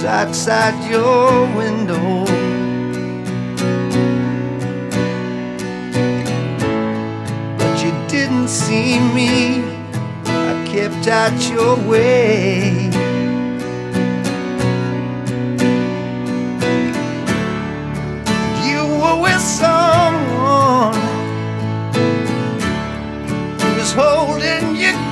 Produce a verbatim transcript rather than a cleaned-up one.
was outside your window. But you didn't see me, I kept out your way. You were with someone who was holding you